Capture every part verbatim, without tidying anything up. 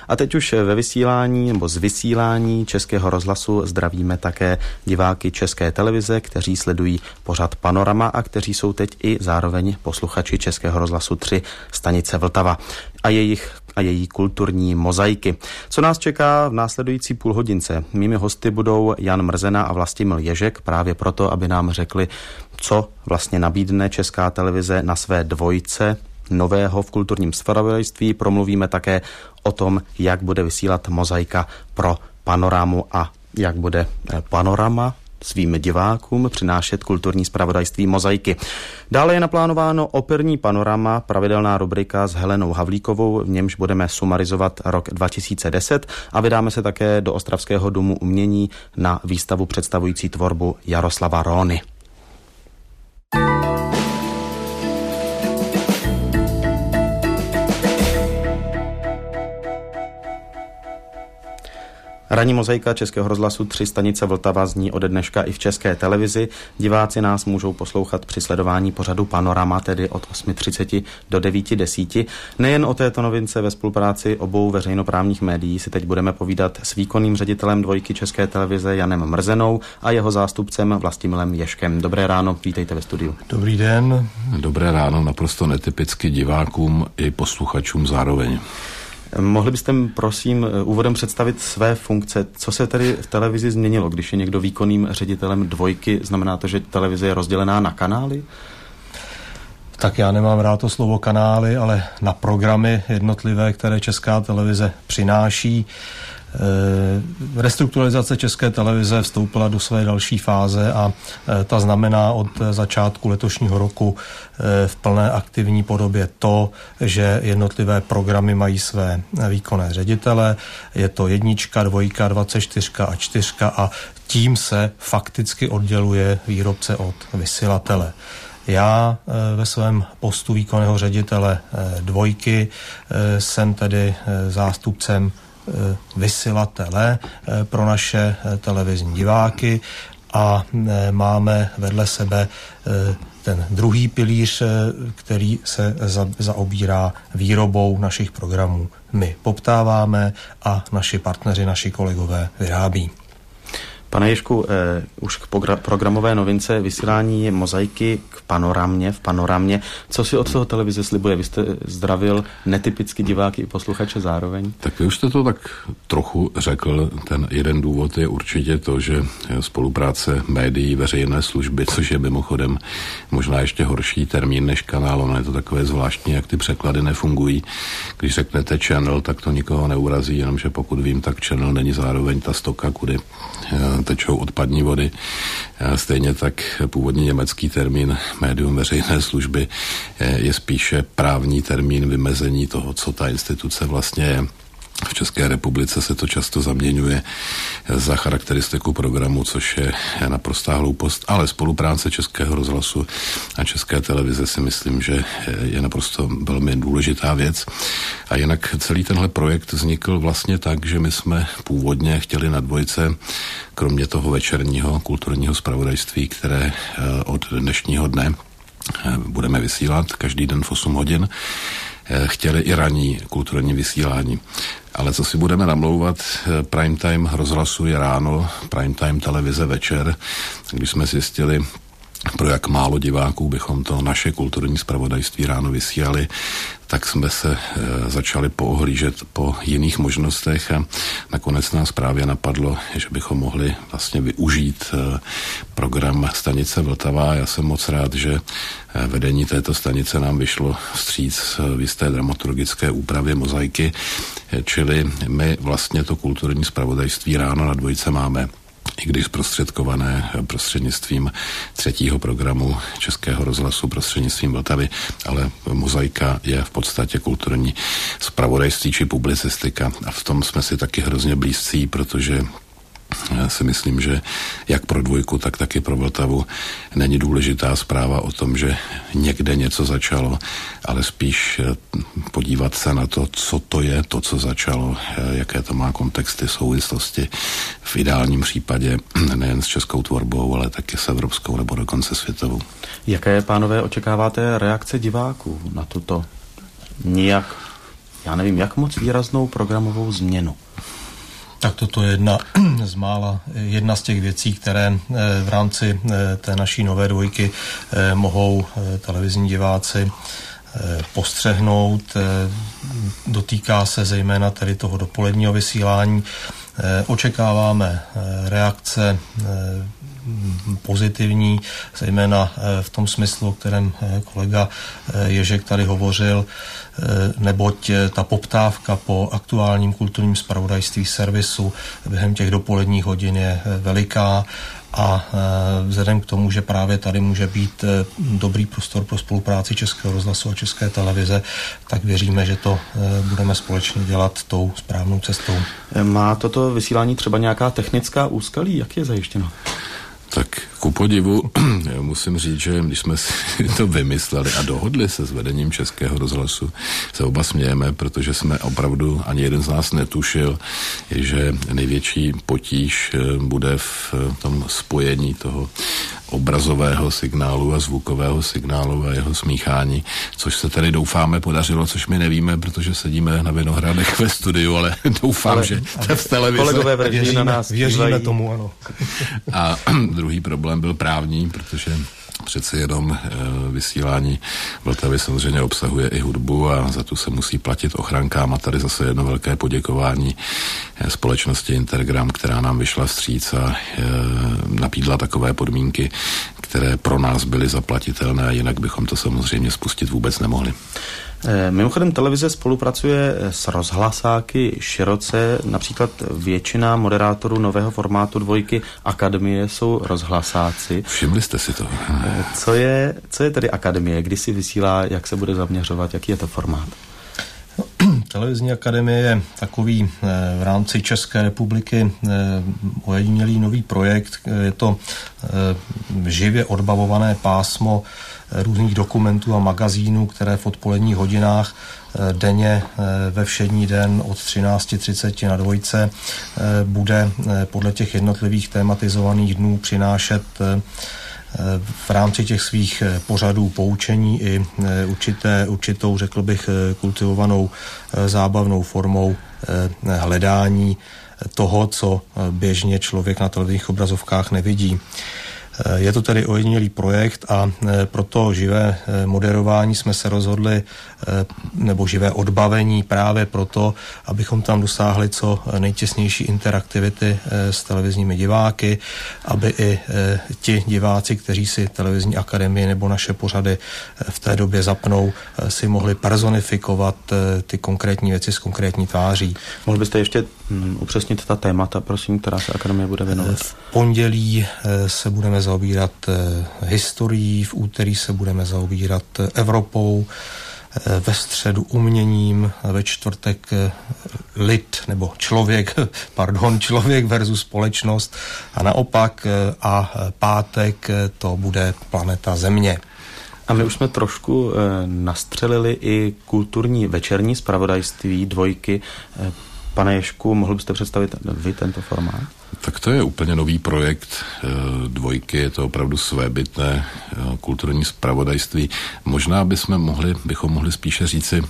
A teď už ve vysílání nebo z vysílání Českého rozhlasu zdravíme také diváky České televize, kteří sledují pořad Panorama a kteří jsou teď i zároveň posluchači Českého rozhlasu tři stanice Vltava a jejich a její kulturní mozaiky. Co nás čeká v následující půlhodince? Mými hosty budou Jan Mrzena a Vlastimil Ježek právě proto, aby nám řekli, co vlastně nabídne Česká televize na své dvojce nového v kulturním zpravodajství. Promluvíme také o tom, jak bude vysílat mozaika pro Panoramu a jak bude Panorama svým divákům přinášet kulturní zpravodajství mozaiky. Dále je naplánováno operní Panorama, pravidelná rubrika s Helenou Havlíkovou, v němž budeme sumarizovat rok dva tisíce deset a vydáme se také do Ostravského domu umění na výstavu představující tvorbu Jaroslava Róny. Ranní mozaika Českého rozhlasu tři stanice Vltava zní ode dneška i v České televizi. Diváci nás můžou poslouchat při sledování pořadu Panorama, tedy od osm třicet do devět deset. Nejen o této novince ve spolupráci obou veřejnoprávních médií si teď budeme povídat s výkonným ředitelem dvojky České televize Janem Mrzenou a jeho zástupcem Vlastimilem Ježkem. Dobré ráno, vítejte ve studiu. Dobrý den. Dobré ráno, naprosto netypicky divákům i posluchačům zároveň. Mohli byste prosím úvodem představit své funkce? Co se tedy v televizi změnilo, když je někdo výkonným ředitelem dvojky? Znamená to, že televize je rozdělená na kanály? Tak já nemám rád to slovo kanály, ale na programy jednotlivé, které Česká televize přináší. E, restrukturalizace České televize vstoupila do své další fáze a e, ta znamená od začátku letošního roku e, v plné aktivní podobě to, že jednotlivé programy mají své výkonné ředitele. Je to jednička, dvojka, dvacet čtyři a čtyřka a tím se fakticky odděluje výrobce od vysílatele. Já ve svém postu výkonného ředitele dvojky jsem tedy zástupcem vysílatele pro naše televizní diváky a máme vedle sebe ten druhý pilíř, který se zaobírá výrobou našich programů. My poptáváme a naši partneři, naši kolegové vyrábí. Pane Ježku, eh, už k pogra- programové novince vysílání mozaiky k panoramě, v panoramě. Co si od toho televize slibuje? Vy jste zdravil netypicky diváky i posluchače zároveň. Tak vy už jste to tak trochu řekl. Ten jeden důvod je určitě to, že spolupráce médií, veřejné služby, což je mimochodem možná ještě horší termín než kanál, ono je to takové zvláštní, jak ty překlady nefungují. Když řeknete channel, tak to nikoho neurazí, jenomže pokud vím, tak channel není zároveň ta stoka, kudy tečou odpadní vody. Stejně tak původní německý termín médium veřejné služby je spíše právní termín vymezení toho, co ta instituce vlastně je. V České republice se to často zaměňuje za charakteristiku programu, což je naprostá hloupost, ale spolupráce Českého rozhlasu a České televize si myslím, že je naprosto velmi důležitá věc. A jinak celý tenhle projekt vznikl vlastně tak, že my jsme původně chtěli na dvojce, kromě toho večerního kulturního zpravodajství, které od dnešního dne budeme vysílat každý den v osm hodin, chtěli i ranní kulturní vysílání. Ale co si budeme namlouvat, prime time rozhlasu je ráno, prime time televize večer. Když jsme zjistili, pro jak málo diváků bychom to naše kulturní zpravodajství ráno vysílali, tak jsme se e, začali poohlížet po jiných možnostech a nakonec nás právě napadlo, že bychom mohli vlastně využít e, program stanice Vltava. Já jsem moc rád, že e, vedení této stanice nám vyšlo vstříc v jisté dramaturgické úpravě mozaiky, e, čili my vlastně to kulturní zpravodajství ráno na dvojce máme, i když zprostředkované prostřednictvím třetího programu Českého rozhlasu, prostřednictvím Vltavy, ale mozaika je v podstatě kulturní zpravodajství či publicistika a v tom jsme si taky hrozně blízcí, protože já si myslím, že jak pro dvojku, tak taky pro Vltavu není důležitá zpráva o tom, že někde něco začalo, ale spíš podívat se na to, co to je, to, co začalo, jaké to má kontexty, souvislosti, v ideálním případě nejen s českou tvorbou, ale taky s evropskou nebo dokonce světovou. Jaké, pánové, očekáváte reakce diváků na tuto nijak já nevím, jak moc výraznou programovou změnu? Tak toto je jedna z mála, jedna z těch věcí, které v rámci té naší nové dvojky mohou televizní diváci postřehnout. Dotýká se zejména tedy toho dopoledního vysílání. Očekáváme reakce pozitivní, zejména v tom smyslu, o kterém kolega Ježek tady hovořil, neboť ta poptávka po aktuálním kulturním zpravodajství servisu během těch dopoledních hodin je veliká a vzhledem k tomu, že právě tady může být dobrý prostor pro spolupráci Českého rozhlasu a České televize, tak věříme, že to budeme společně dělat tou správnou cestou. Má toto vysílání třeba nějaká technická úskalí? Jak je zajištěno? Tak ku podivu musím říct, že když jsme si to vymysleli a dohodli se s vedením Českého rozhlasu, se oba smějeme, protože jsme opravdu, ani jeden z nás netušil, že největší potíž bude v tom spojení toho obrazového signálu a zvukového signálu a jeho smíchání, což se tedy doufáme podařilo, což my nevíme, protože sedíme na Vinohradech ve studiu, ale doufám, ale, že ale v televizi. Kolegové v režii na nás věříme tomu, ano. A druhý problém byl právní, protože přece jenom e, vysílání Vltavy samozřejmě obsahuje i hudbu a za tu se musí platit ochrankám a tady zase jedno velké poděkování e, společnosti Intergram, která nám vyšla vstříc a e, nabídla takové podmínky, které pro nás byly zaplatitelné a jinak bychom to samozřejmě spustit vůbec nemohli. Mimochodem televize spolupracuje s rozhlasáky široce, například většina moderátorů nového formátu dvojky Akademie jsou rozhlasáci. Všimli jste si toho? Co je, co je tedy Akademie, kdy si vysílá, jak se bude zaměřovat, jaký je to formát? Televizní akademie je takový v rámci České republiky ojedinělý nový projekt. Je to živě odbavované pásmo různých dokumentů a magazínů, které v odpoledních hodinách denně ve všední den od třináct třicet na dvojce bude podle těch jednotlivých tematizovaných dnů přinášet v rámci těch svých pořadů poučení i určité, určitou, řekl bych, kultivovanou zábavnou formou hledání toho, co běžně člověk na televizních obrazovkách nevidí. Je to tedy ojedinělý projekt a pro to živé moderování jsme se rozhodli, nebo živé odbavení právě proto, abychom tam dosáhli co nejtěsnější interaktivity s televizními diváky, aby i ti diváci, kteří si televizní akademii nebo naše pořady v té době zapnou, si mohli personifikovat ty konkrétní věci s konkrétní tváří. Mohl byste ještě upřesnit ta témata, prosím, která se akademie bude věnovat? V pondělí se budeme zaobírat historií, v úterý se budeme zaobírat Evropou, ve středu uměním, ve čtvrtek lid nebo člověk, pardon, člověk versus společnost a naopak a pátek to bude planeta Země. A my už jsme trošku e, nastřelili i kulturní večerní zpravodajství dvojky. E, Pane Ježku, mohl byste představit vy tento formát? Tak to je úplně nový projekt dvojky, je to opravdu svébytné kulturní zpravodajství. Možná bychom mohli, bychom mohli spíše říci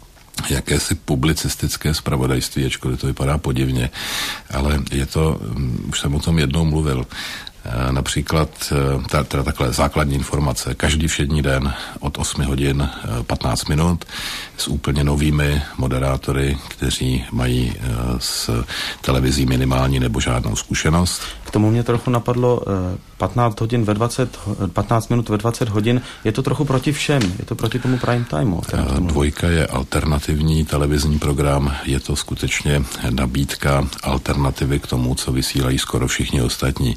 jakési publicistické zpravodajství, ačkoliv to vypadá podivně, ale je to, už jsem o tom jednou mluvil, například teda takhle základní informace. Každý všední den od osmi hodin patnáct minut s úplně novými moderátory, kteří mají s televizí minimální nebo žádnou zkušenost. K tomu mě trochu napadlo patnáct hodin ve dvacet, patnáct minut ve dvacet hodin. Je to trochu proti všem, je to proti tomu prime timeu. Dvojka je alternativní televizní program, je to skutečně nabídka alternativy k tomu, co vysílají skoro všichni ostatní.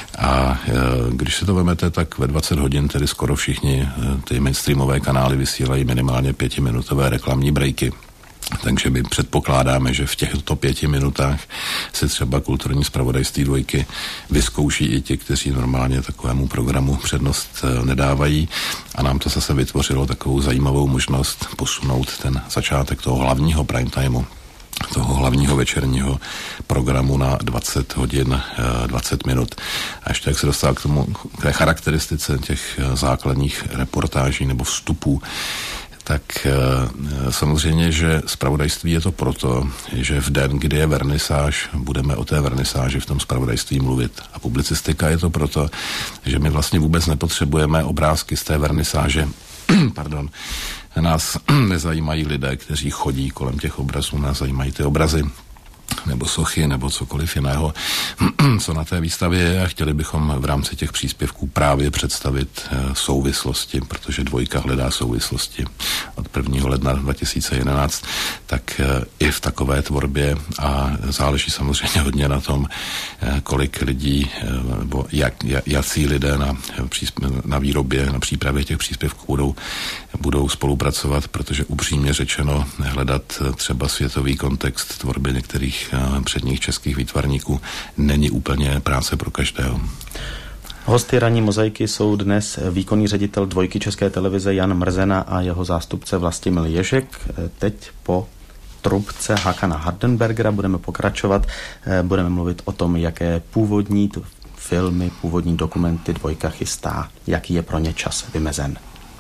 A e, když si to vemete, tak ve dvacet hodin tedy skoro všichni e, ty mainstreamové kanály vysílají minimálně pětiminutové reklamní breaky. Takže my předpokládáme, že v těchto pěti minutách se třeba kulturní zpravodajství dvojky vyzkouší i ti, kteří normálně takovému programu přednost nedávají a nám to zase vytvořilo takovou zajímavou možnost posunout ten začátek toho hlavního prime timeu, toho hlavního večerního programu na dvacet hodin dvacet minut. A ještě jak se dostal k tomu, k té charakteristice těch základních reportáží nebo vstupů, tak samozřejmě, že zpravodajství je to proto, že v den, kdy je vernisáž, budeme o té vernisáži v tom zpravodajství mluvit. A publicistika je to proto, že my vlastně vůbec nepotřebujeme obrázky z té vernisáže. Pardon. Nás nezajímají lidé, kteří chodí kolem těch obrazů, nás zajímají ty obrazy nebo sochy, nebo cokoliv jiného, co na té výstavě je, a chtěli bychom v rámci těch příspěvků právě představit souvislosti, protože dvojka hledá souvislosti od prvního ledna dva tisíce jedenáct, tak i v takové tvorbě, a záleží samozřejmě hodně na tom, kolik lidí, nebo jak, jací lidé na, na výrobě, na přípravě těch příspěvků budou, budou spolupracovat, protože upřímně řečeno hledat třeba světový kontext tvorby některých předních českých výtvarníků není úplně práce pro každého. Hosty ranní mozaiky jsou dnes výkonný ředitel dvojky České televize Jan Mrzena a jeho zástupce Vlastimil Ježek. Teď po trubce Hakana Hardenbergera budeme pokračovat. Budeme mluvit o tom, jaké původní filmy, původní dokumenty dvojka chystá, jaký je pro ně čas vymezen.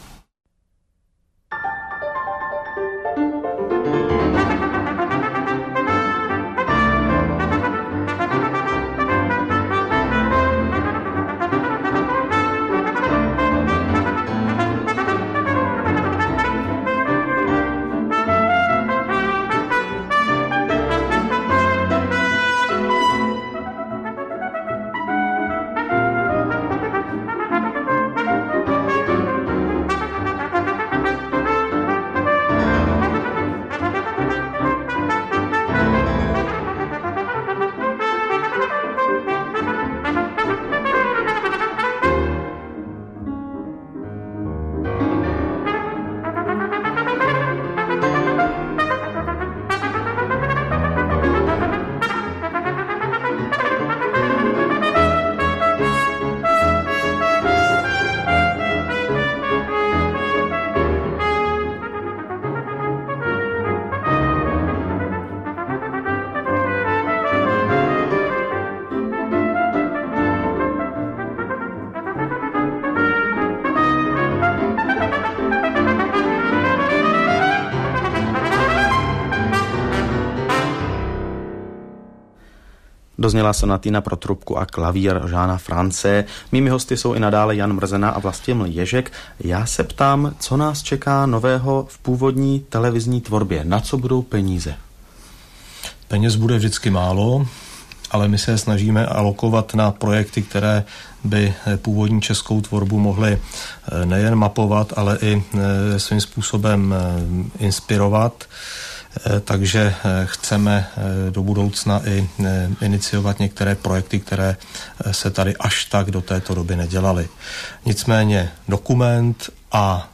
Dozněla sonatina pro trubku a klavír Žána France. Mými hosty jsou i nadále Jan Mrzena a Vlastimil Ježek. Já se ptám, co nás čeká nového v původní televizní tvorbě. Na co budou peníze? Peněz bude vždycky málo, ale my se snažíme alokovat na projekty, které by původní českou tvorbu mohly nejen mapovat, ale i svým způsobem inspirovat. Takže chceme do budoucna i iniciovat některé projekty, které se tady až tak do této doby nedělaly. Nicméně dokument a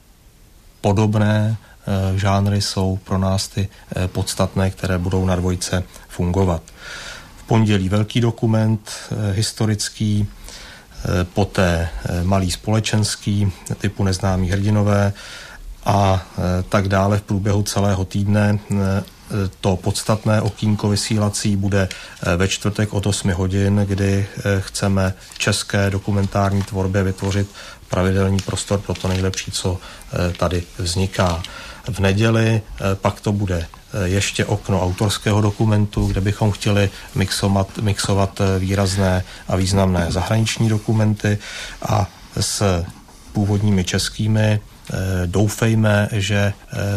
podobné žánry jsou pro nás ty podstatné, které budou na dvojce fungovat. V pondělí velký dokument historický, poté malý společenský typu Neznámí hrdinové a tak dále v průběhu celého týdne. To podstatné okýnko vysílací bude ve čtvrtek od osmi hodin, kdy chceme české dokumentární tvorbě vytvořit pravidelný prostor pro to nejlepší, co tady vzniká. V neděli pak to bude ještě okno autorského dokumentu, kde bychom chtěli mixovat, mixovat výrazné a významné zahraniční dokumenty a s původními českými. Doufejme, že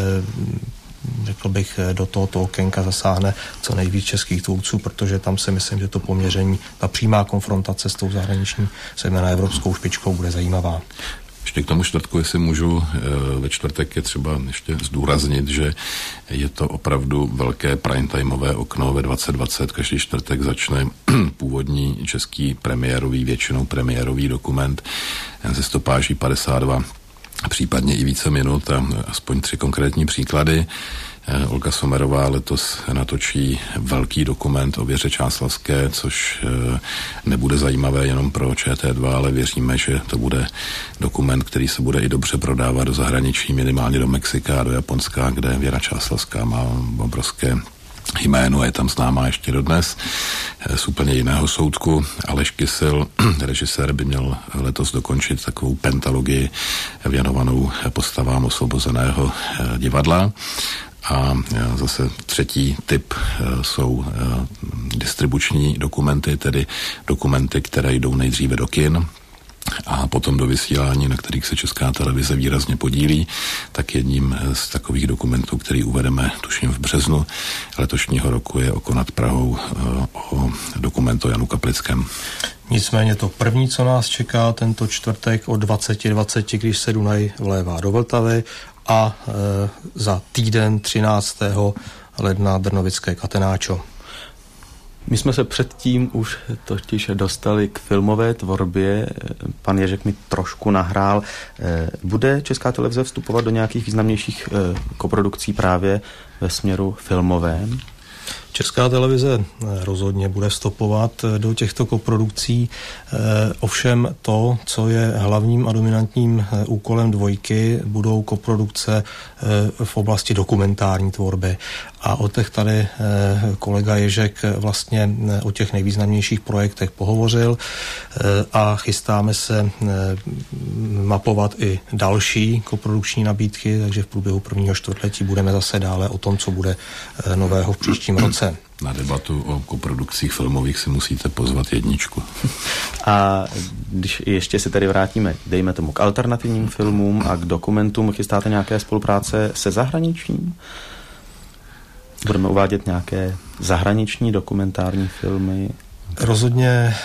řekl bych, do tohoto okénka zasáhne co nejvíc českých tvůrců, protože tam si myslím, že to poměření, ta přímá konfrontace s tou zahraniční, zejména evropskou špičkou, bude zajímavá. Ještě k tomu čtvrtku, jestli můžu, ve čtvrtek je třeba ještě zdůraznit, že je to opravdu velké primetimeové okno ve dvacet dvacet. Každý čtvrtek začne původní český premiérový, většinou premiérový dokument ze stopáží padesát dva, případně i více minut, a aspoň tři konkrétní příklady. Olga Sommerová letos natočí velký dokument o Věře Čáslavské, což nebude zajímavé jenom pro Č T dva, ale věříme, že to bude dokument, který se bude i dobře prodávat do zahraničí, minimálně do Mexika a do Japonska, kde Věra Čáslavská má obrovské jméno, je tam známá ještě dodnes. z úplně jiného soudku. Aleš Kysil, režisér, by měl letos dokončit takovou pentalogii věnovanou postavám Osvobozeného divadla. A zase třetí typ jsou distribuční dokumenty, tedy dokumenty, které jdou nejdříve do kin a potom do vysílání, na kterých se Česká televize výrazně podílí. Tak jedním z takových dokumentů, který uvedeme, tuším v březnu letošního roku, je Oko nad Prahou, o dokumentu Janu Kaplickém. Nicméně to první, co nás čeká tento čtvrtek od dvacet dvacet, když se Dunaj vlévá do Vltavy, a e, za týden třináctého ledna Drnovické Catenaccio. My jsme se předtím už totiž dostali k filmové tvorbě. Pan Ježek mi trošku nahrál. Bude Česká televize vstupovat do nějakých významnějších koprodukcí právě ve směru filmovém? Česká televize rozhodně bude vstupovat do těchto koprodukcí, ovšem to, co je hlavním a dominantním úkolem dvojky, budou koprodukce v oblasti dokumentární tvorby. A o těch tady kolega Ježek vlastně o těch nejvýznamnějších projektech pohovořil a chystáme se mapovat i další koprodukční nabídky, takže v průběhu prvního čtvrtletí budeme zase dále o tom, co bude nového v příštím roce. Na debatu o koprodukcích filmových si musíte pozvat jedničku. A když ještě se tady vrátíme, dejme tomu, k alternativním filmům a k dokumentům, chystáte nějaké spolupráce se zahraničím? Budeme uvádět nějaké zahraniční dokumentární filmy? Rozhodně,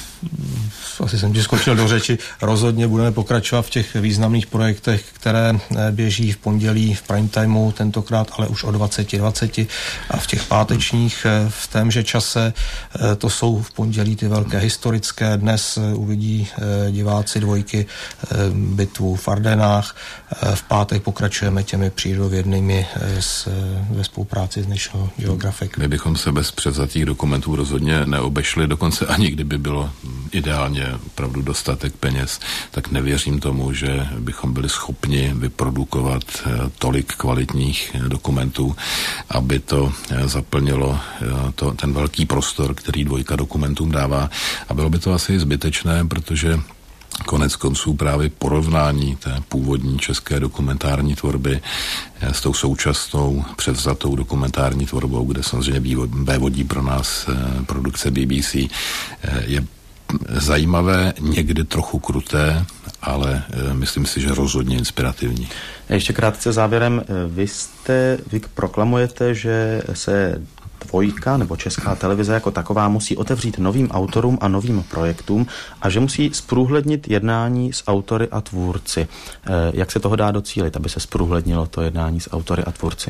asi jsem ti skočil do řeči, rozhodně budeme pokračovat v těch významných projektech, které běží v pondělí v prime timeu, tentokrát ale už o dvacet dvacet a v těch pátečních v témže čase. To jsou v pondělí ty velké historické. Dnes uvidí diváci dvojky bitvu v Ardenách. V pátek pokračujeme těmi přírodovědnými ve spolupráci s National Geographic. My bychom se bez převzatých dokumentů rozhodně neobešli, dokonce ani kdyby bylo ideálně opravdu dostatek peněz, tak nevěřím tomu, že bychom byli schopni vyprodukovat tolik kvalitních dokumentů, aby to zaplnilo to, ten velký prostor, který dvojka dokumentům dává. A bylo by to asi zbytečné, protože konec konců právě porovnání té původní české dokumentární tvorby s tou současnou převzatou dokumentární tvorbou, kde samozřejmě vévodí pro nás produkce B B C, je zajímavé, někdy trochu kruté, ale myslím si, že rozhodně inspirativní. Ještě krátce závěrem, vy jste, vy proklamujete, že se dvojka nebo Česká televize jako taková musí otevřít novým autorům a novým projektům a že musí zprůhlednit jednání s autory a tvůrci. Jak se toho dá docílit, aby se zprůhlednilo to jednání s autory a tvůrci?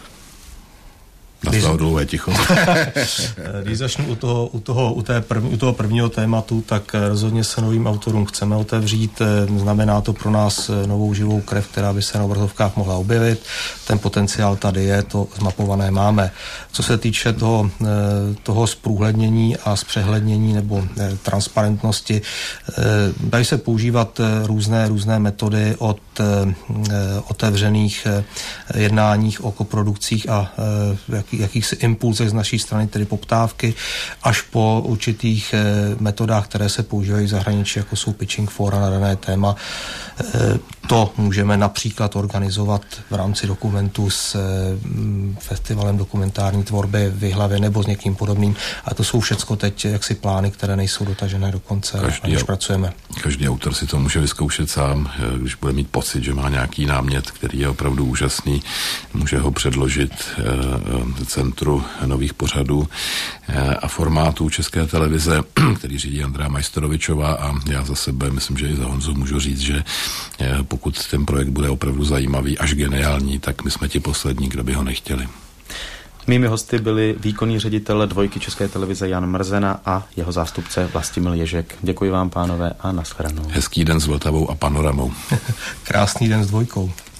Nastalo dlouhé ticho. Když začnu u toho, u, toho, u, té prv, u toho prvního tématu, tak rozhodně se novým autorům chceme otevřít. Znamená to pro nás novou živou krev, která by se na obrazovkách mohla objevit. Ten potenciál tady je, to zmapované máme. Co se týče toho, toho zprůhlednění a zpřehlednění nebo transparentnosti, dají se používat různé, různé metody od otevřených jednáních o koprodukcích a jaký jakýchsi impulzech z naší strany, tedy poptávky, až po určitých metodách, které se používají v zahraničí, jako jsou pitching fora na dané téma. To můžeme například organizovat v rámci dokumentu s festivalem dokumentární tvorby v Jihlavě nebo s někým podobným. A to jsou všecko teď jaksi plány, které nejsou dotažené do konce, když pracujeme. Každý autor si to může vyzkoušet sám, když bude mít pocit, že má nějaký námět, který je opravdu úžasný, může ho předložit Centru nových pořadů a formátů České televize, který řídí Andrea Majstorovičová, a já za sebe myslím, že i za Honzu můžu říct, že pokud ten projekt bude opravdu zajímavý až geniální, tak my jsme ti poslední, kdo by ho nechtěli. Mými hosty byli výkonný ředitel dvojky České televize Jan Mrzena a jeho zástupce Vlastimil Ježek. Děkuji vám, pánové, a nashledanou. Hezký den s Vltavou a panoramou. Krásný den s dvojkou.